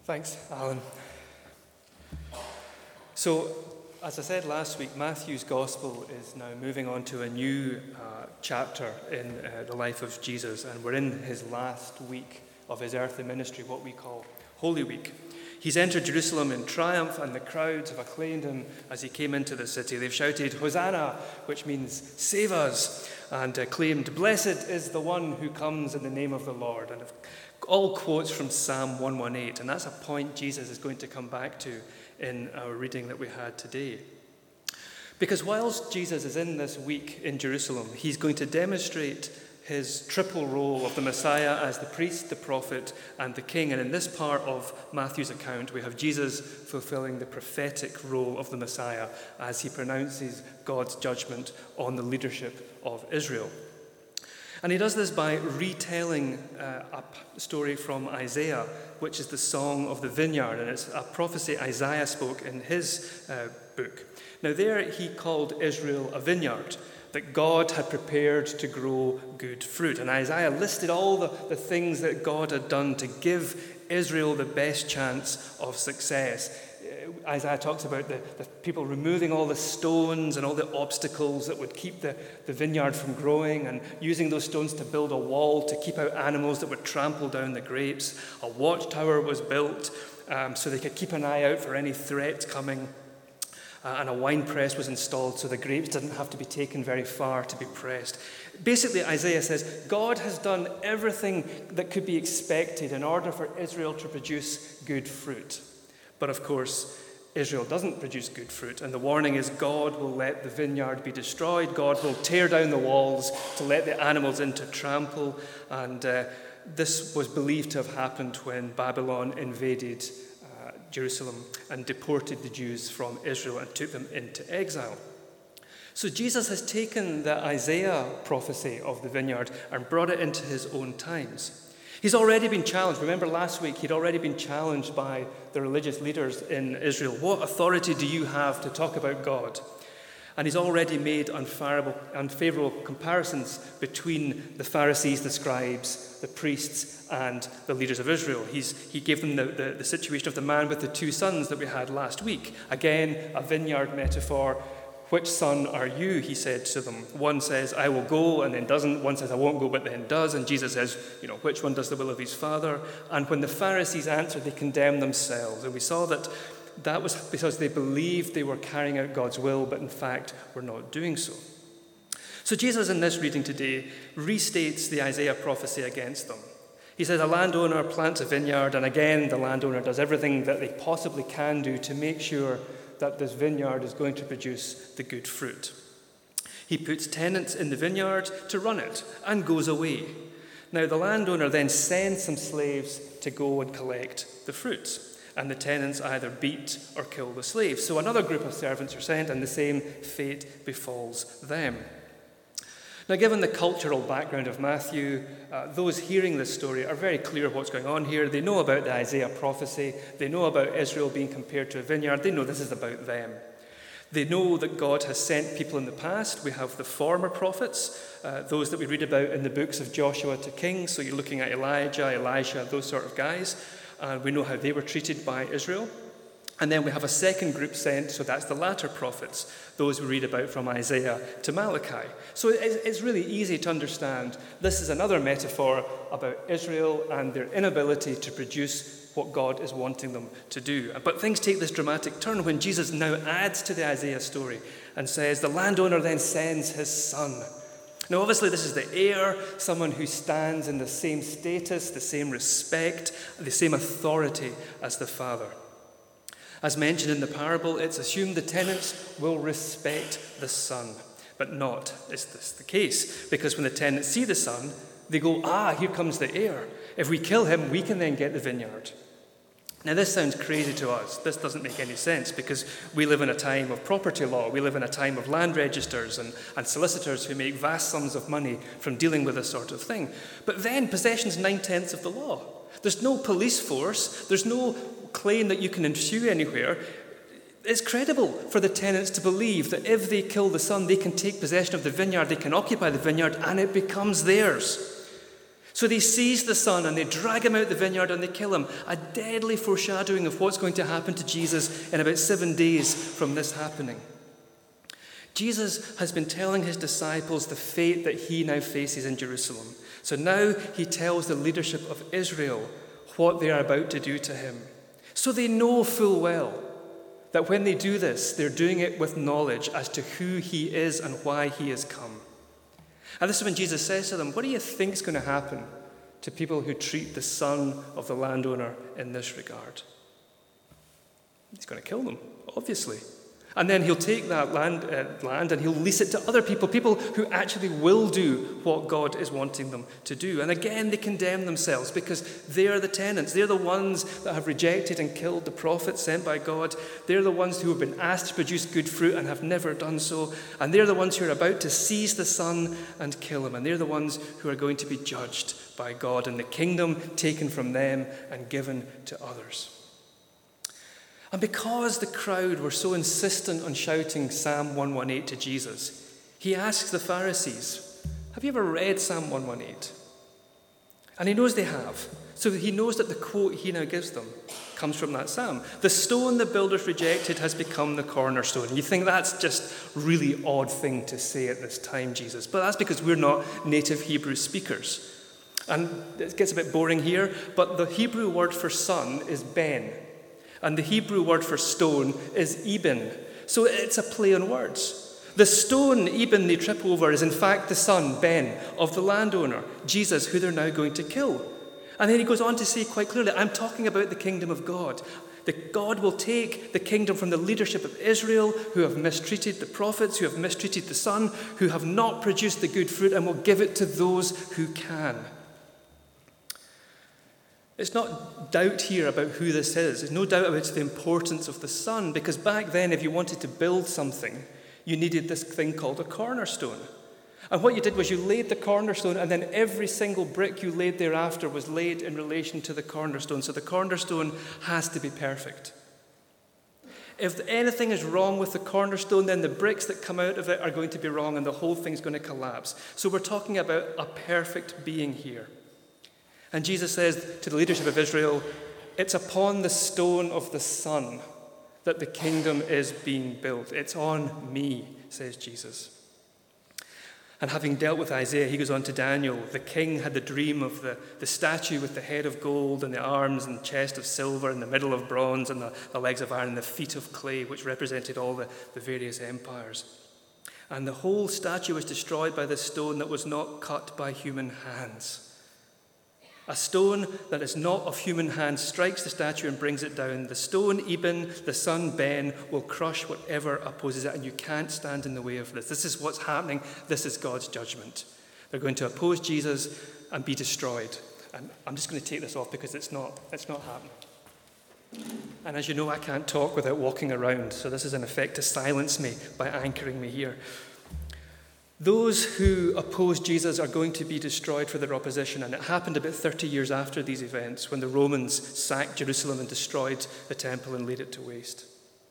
Thanks, Alan. So, as I said last week, Matthew's Gospel is now moving on to a new chapter in the life of Jesus, and we're in his last week of his earthly ministry, what we call Holy Week. He's entered Jerusalem in triumph, and the crowds have acclaimed him as he came into the city. They've shouted, "Hosanna," which means "save us," and claimed, "Blessed is the one who comes in the name of the Lord." And all quotes from Psalm 118, and that's a point Jesus is going to come back to in our reading that we had today. Because whilst Jesus is in this week in Jerusalem, he's going to demonstrate his triple role of the Messiah as the priest, the prophet, and the king. And in this part of Matthew's account, we have Jesus fulfilling the prophetic role of the Messiah as he pronounces God's judgment on the leadership of Israel. And he does this by retelling a story from Isaiah, which is the Song of the Vineyard, and it's a prophecy Isaiah spoke in his book. Now there he called Israel a vineyard that God had prepared to grow good fruit. And Isaiah listed all the things that God had done to give Israel the best chance of success. Isaiah talks about the people removing all the stones and all the obstacles that would keep the vineyard from growing, and using those stones to build a wall to keep out animals that would trample down the grapes. A watchtower was built so they could keep an eye out for any threat coming. And a wine press was installed so the grapes didn't have to be taken very far to be pressed. Basically, Isaiah says, God has done everything that could be expected in order for Israel to produce good fruit. But of course, Israel doesn't produce good fruit, and the warning is God will let the vineyard be destroyed. God will tear down the walls to let the animals in to trample, and this was believed to have happened when Babylon invaded Jerusalem and deported the Jews from Israel and took them into exile. So Jesus has taken the Isaiah prophecy of the vineyard and brought it into his own times. He's already been challenged. Remember last week, he'd already been challenged by the religious leaders in Israel. What authority do you have to talk about God? And he's already made unfavorable comparisons between the Pharisees, the scribes, the priests, and the leaders of Israel. He gave them the situation of the man with the two sons that we had last week. Again, a vineyard metaphor. Which son are you, he said to them. One says, I will go, and then doesn't. One says, I won't go, but then does. And Jesus says, which one does the will of his Father? And when the Pharisees answered, they condemned themselves. And we saw that was because they believed they were carrying out God's will, but in fact were not doing so. So Jesus, in this reading today, restates the Isaiah prophecy against them. He says a landowner plants a vineyard, and again the landowner does everything that they possibly can do to make sure that this vineyard is going to produce the good fruit. He puts tenants in the vineyard to run it and goes away. Now the landowner then sends some slaves to go and collect the fruits, and the tenants either beat or kill the slaves. So another group of servants are sent, and the same fate befalls them. Now, given the cultural background of Matthew, those hearing this story are very clear what's going on here. They know about the Isaiah prophecy. They know about Israel being compared to a vineyard. They know this is about them. They know that God has sent people in the past. We have the former prophets, those that we read about in the books of Joshua to Kings. So you're looking at Elijah, Elisha, those sort of guys. And we know how they were treated by Israel. And then we have a second group sent, so that's the latter prophets, those we read about from Isaiah to Malachi. So it's really easy to understand. This is another metaphor about Israel and their inability to produce what God is wanting them to do. But things take this dramatic turn when Jesus now adds to the Isaiah story and says, the landowner then sends his son. Now, obviously, this is the heir, someone who stands in the same status, the same respect, the same authority as the father. As mentioned in the parable, it's assumed the tenants will respect the son, but not is this the case, because when the tenants see the son, they go, here comes the heir. If we kill him, we can then get the vineyard. Now, this sounds crazy to us. This doesn't make any sense because we live in a time of property law. We live in a time of land registers and solicitors who make vast sums of money from dealing with this sort of thing. But then possession's 9/10 of the law. There's no police force. There's no claim that you can ensue anywhere. It's credible for the tenants to believe that if they kill the son, they can take possession of the vineyard, they can occupy the vineyard, and it becomes theirs. So they seize the son and they drag him out the vineyard and they kill him, a deadly foreshadowing of what's going to happen to Jesus in about 7 days from this happening. Jesus has been telling his disciples the fate that he now faces in Jerusalem. So now he tells the leadership of Israel what they are about to do to him. So they know full well that when they do this, they're doing it with knowledge as to who he is and why he has come. And this is when Jesus says to them, what do you think is going to happen to people who treat the son of the landowner in this regard? He's going to kill them, obviously. And then he'll take that land and he'll lease it to other people who actually will do what God is wanting them to do. And again, they condemn themselves because they are the tenants. They're the ones that have rejected and killed the prophets sent by God. They're the ones who have been asked to produce good fruit and have never done so. And they're the ones who are about to seize the son and kill him. And they're the ones who are going to be judged by God and the kingdom taken from them and given to others. And because the crowd were so insistent on shouting Psalm 118 to Jesus, he asks the Pharisees, have you ever read Psalm 118? And he knows they have. So he knows that the quote he now gives them comes from that psalm. The stone the builders rejected has become the cornerstone. And you think that's just a really odd thing to say at this time, Jesus. But that's because we're not native Hebrew speakers. And it gets a bit boring here, but the Hebrew word for son is ben. And the Hebrew word for stone is Eben. So it's a play on words. The stone, Eben, they trip over is in fact the son, Ben, of the landowner, Jesus, who they're now going to kill. And then he goes on to say quite clearly, I'm talking about the kingdom of God. That God will take the kingdom from the leadership of Israel, who have mistreated the prophets, who have mistreated the son, who have not produced the good fruit, and will give it to those who can. It's not doubt here about who this is. There's no doubt about the importance of the son, because back then, if you wanted to build something, you needed this thing called a cornerstone. And what you did was you laid the cornerstone, and then every single brick you laid thereafter was laid in relation to the cornerstone. So the cornerstone has to be perfect. If anything is wrong with the cornerstone, then the bricks that come out of it are going to be wrong, and the whole thing's going to collapse. So we're talking about a perfect being here. And Jesus says to the leadership of Israel, it's upon the stone of the Son that the kingdom is being built. It's on me, says Jesus. And having dealt with Isaiah, he goes on to Daniel. The king had the dream of the statue with the head of gold and the arms and chest of silver and the middle of bronze and the legs of iron and the feet of clay, which represented all the various empires. And the whole statue was destroyed by the stone that was not cut by human hands. A stone that is not of human hands strikes the statue and brings it down. The stone, Eben, the son, Ben, will crush whatever opposes it, and you can't stand in the way of this. This is what's happening. This is God's judgment. They're going to oppose Jesus and be destroyed. And I'm just going to take this off because it's not happening. And as you know, I can't talk without walking around, so this is in effect to silence me by anchoring me here. Those who oppose Jesus are going to be destroyed for their opposition, and it happened about 30 years after these events when the Romans sacked Jerusalem and destroyed the temple and laid it to waste.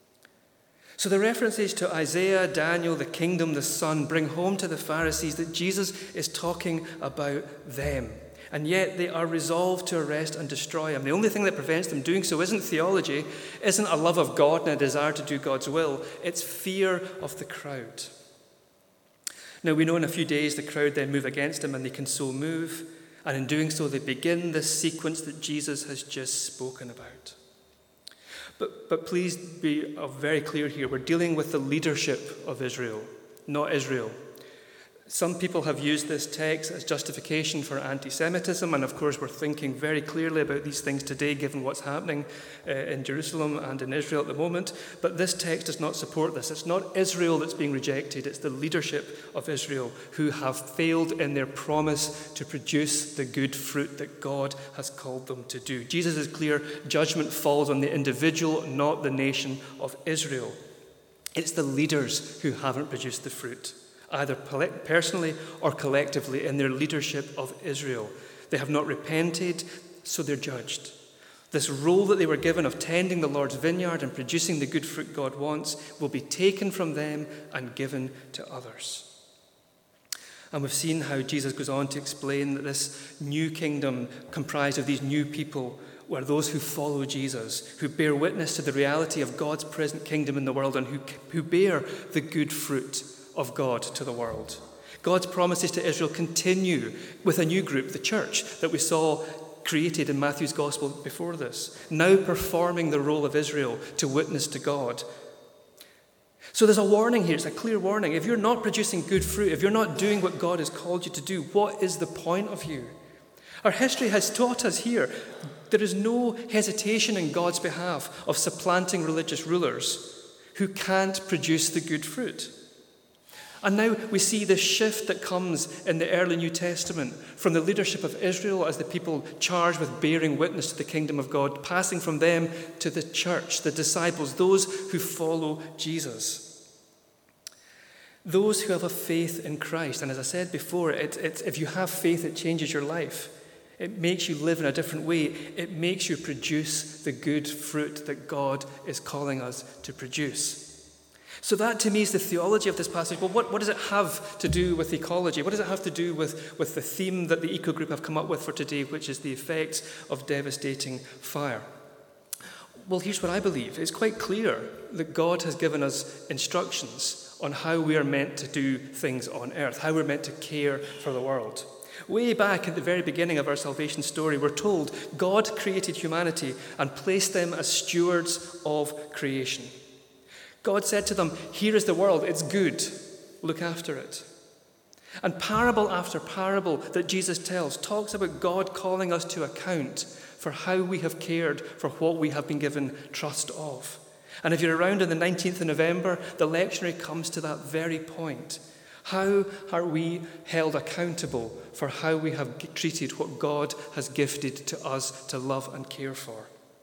So the references to Isaiah, Daniel, the kingdom, the son, bring home to the Pharisees that Jesus is talking about them, and yet they are resolved to arrest and destroy him. The only thing that prevents them doing so isn't theology, isn't a love of God and a desire to do God's will, it's fear of the crowd. Now, we know in a few days the crowd then move against him, and they can so move. And in doing so, they begin this sequence that Jesus has just spoken about. But please be very clear here. We're dealing with the leadership of Israel, not Israel. Some people have used this text as justification for anti-Semitism, and of course we're thinking very clearly about these things today given what's happening in Jerusalem and in Israel at the moment. But this text does not support this. It's not Israel that's being rejected, it's the leadership of Israel who have failed in their promise to produce the good fruit that God has called them to do. Jesus is clear, judgment falls on the individual, not the nation of Israel. It's the leaders who haven't produced the fruit, either personally or collectively in their leadership of Israel. They have not repented, so they're judged. This role that they were given of tending the Lord's vineyard and producing the good fruit God wants will be taken from them and given to others. And we've seen how Jesus goes on to explain that this new kingdom comprised of these new people were those who follow Jesus, who bear witness to the reality of God's present kingdom in the world, and who bear the good fruit of God to the world. God's promises to Israel continue with a new group, the church, that we saw created in Matthew's gospel before this, now performing the role of Israel to witness to God. So there's a warning here. It's a clear warning. If you're not producing good fruit, if you're not doing what God has called you to do, what is the point of you? Our history has taught us here there is no hesitation in God's behalf of supplanting religious rulers who can't produce the good fruit. And now we see this shift that comes in the early New Testament from the leadership of Israel as the people charged with bearing witness to the kingdom of God, passing from them to the church, the disciples, those who follow Jesus. Those who have a faith in Christ. And as I said before, if you have faith, it changes your life. It makes you live in a different way. It makes you produce the good fruit that God is calling us to produce. So that, to me, is the theology of this passage. Well, what does it have to do with ecology? What does it have to do with the theme that the Eco Group have come up with for today, which is the effects of devastating fire? Well, here's what I believe. It's quite clear that God has given us instructions on how we are meant to do things on earth, how we're meant to care for the world. Way back at the very beginning of our salvation story, we're told God created humanity and placed them as stewards of creation. God said to them, "Here is the world, it's good, look after it." And parable after parable that Jesus tells talks about God calling us to account for how we have cared for what we have been given trust of. And if you're around on the 19th of November, the lectionary comes to that very point. How are we held accountable for how we have treated what God has gifted to us to love and care for?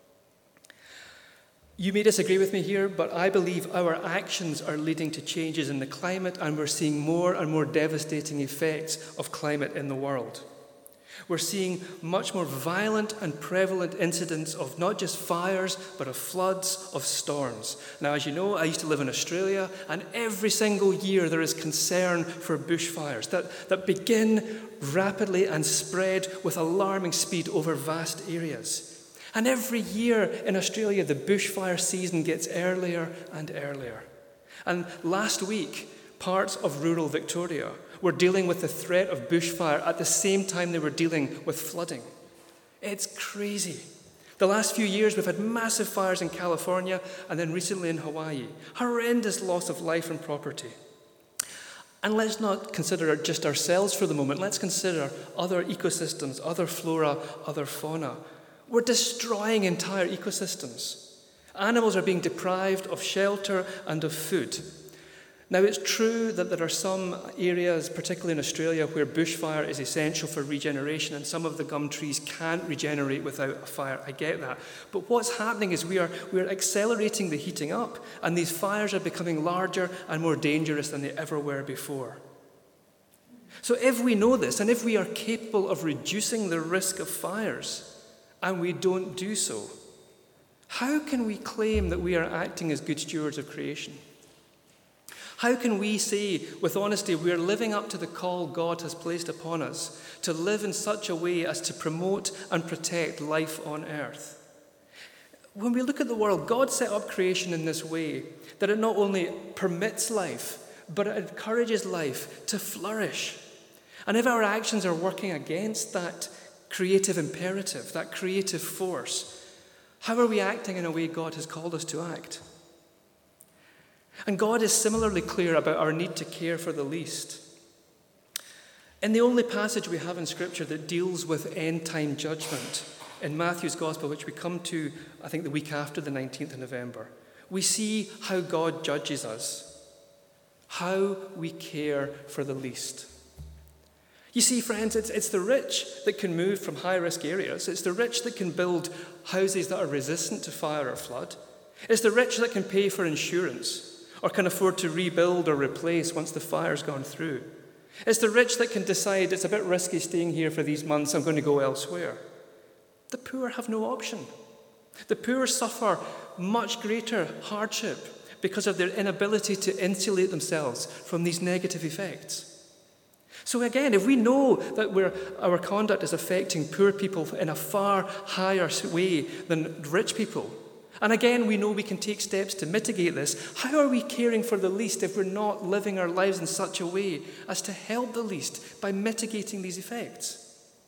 You may disagree with me here, but I believe our actions are leading to changes in the climate, and we're seeing more and more devastating effects of climate in the world. We're seeing much more violent and prevalent incidents of not just fires, but of floods, of storms. Now, as you know, I used to live in Australia, and every single year there is concern for bushfires that begin rapidly and spread with alarming speed over vast areas. And every year in Australia, the bushfire season gets earlier and earlier. And last week, parts of rural Victoria were dealing with the threat of bushfire at the same time they were dealing with flooding. It's crazy. The last few years, we've had massive fires in California and then recently in Hawaii. Horrendous loss of life and property. And let's not consider just ourselves for the moment. Let's consider other ecosystems, other flora, other fauna. We're destroying entire ecosystems. Animals are being deprived of shelter and of food. Now, it's true that there are some areas, particularly in Australia, where bushfire is essential for regeneration, and some of the gum trees can't regenerate without a fire. I get that. But what's happening is we are accelerating the heating up, and these fires are becoming larger and more dangerous than they ever were before. So if we know this, and if we are capable of reducing the risk of fires, and we don't do so, how can we claim that we are acting as good stewards of creation? How can we say with honesty we are living up to the call God has placed upon us to live in such a way as to promote and protect life on earth? When we look at the world, God set up creation in this way that it not only permits life, but it encourages life to flourish. And if our actions are working against that creative imperative, that creative force, how are we acting in a way God has called us to act? And God is similarly clear about our need to care for the least. In the only passage we have in Scripture that deals with end-time judgment, in Matthew's Gospel, which we come to, I think, the week after the 19th of November, we see how God judges us, how we care for the least. You see, friends, it's the rich that can move from high-risk areas. It's the rich that can build houses that are resistant to fire or flood. It's the rich that can pay for insurance or can afford to rebuild or replace once the fire's gone through. It's the rich that can decide it's a bit risky staying here for these months, I'm going to go elsewhere. The poor have no option. The poor suffer much greater hardship because of their inability to insulate themselves from these negative effects. So again, if we know that our conduct is affecting poor people in a far higher way than rich people, and again, we know we can take steps to mitigate this, how are we caring for the least if we're not living our lives in such a way as to help the least by mitigating these effects?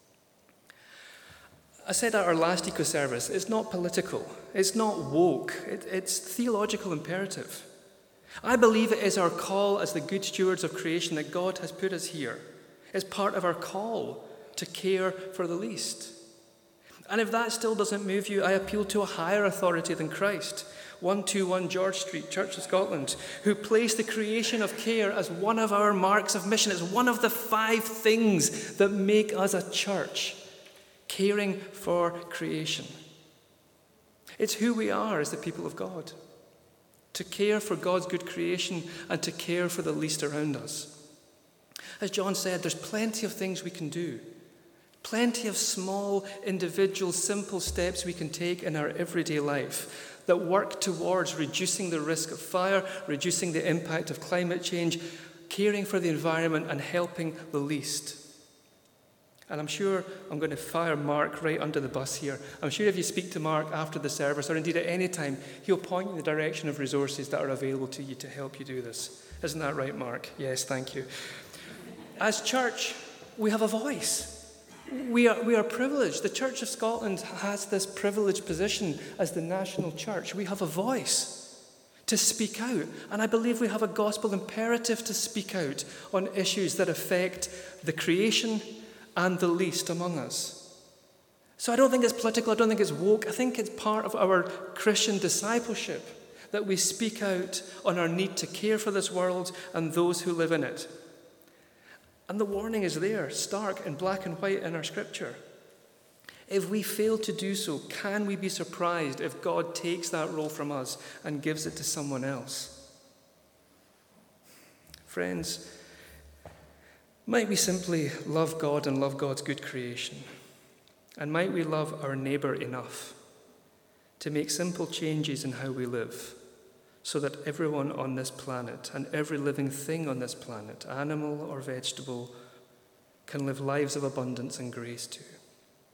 I said at our last eco-service, it's not political, it's not woke, it's theological imperative. I believe it is our call as the good stewards of creation that God has put us here. It's part of our call to care for the least. And if that still doesn't move you, I appeal to a higher authority than Christ. 121 George Street, Church of Scotland, who placed the creation of care as one of our marks of mission. It's one of the 5 things that make us a church, caring for creation. It's who we are as the people of God, to care for God's good creation and to care for the least around us. As John said, there's plenty of things we can do. Plenty of small, individual, simple steps we can take in our everyday life that work towards reducing the risk of fire, reducing the impact of climate change, caring for the environment and helping the least. And I'm sure I'm going to fire Mark right under the bus here. I'm sure if you speak to Mark after the service, or indeed at any time, he'll point you in the direction of resources that are available to you to help you do this. Isn't that right, Mark? Yes, thank you. As church, we have a voice. We are privileged. The Church of Scotland has this privileged position as the national church. We have a voice to speak out. And I believe we have a gospel imperative to speak out on issues that affect the creation and the least among us. So I don't think it's political. I don't think it's woke. I think it's part of our Christian discipleship that we speak out on our need to care for this world and those who live in it. And the warning is there, stark in black and white in our scripture. If we fail to do so, can we be surprised if God takes that role from us and gives it to someone else? Friends, might we simply love God and love God's good creation? And might we love our neighbour enough to make simple changes in how we live, so that everyone on this planet and every living thing on this planet, animal or vegetable, can live lives of abundance and grace too?